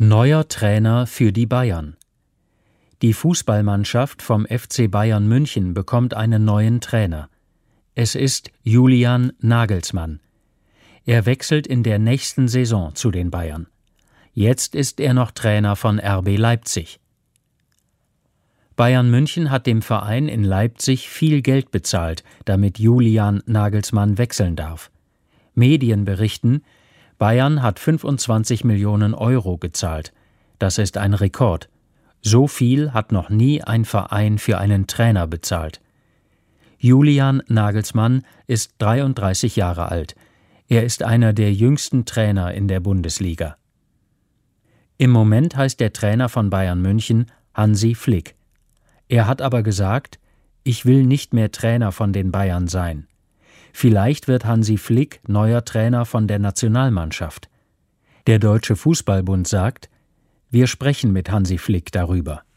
Neuer Trainer für die Bayern. Die Fußballmannschaft vom FC Bayern München bekommt einen neuen Trainer. Es ist Julian Nagelsmann. Er wechselt in der nächsten Saison zu den Bayern. Jetzt ist er noch Trainer von RB Leipzig. Bayern München hat dem Verein in Leipzig viel Geld bezahlt, damit Julian Nagelsmann wechseln darf. Medien berichten, Bayern hat 25 Millionen Euro gezahlt. Das ist ein Rekord. So viel hat noch nie ein Verein für einen Trainer bezahlt. Julian Nagelsmann ist 33 Jahre alt. Er ist einer der jüngsten Trainer in der Bundesliga. Im Moment heißt der Trainer von Bayern München Hansi Flick. Er hat aber gesagt, ich will nicht mehr Trainer von den Bayern sein. Vielleicht wird Hansi Flick neuer Trainer von der Nationalmannschaft. Der Deutsche Fußballbund sagt, wir sprechen mit Hansi Flick darüber.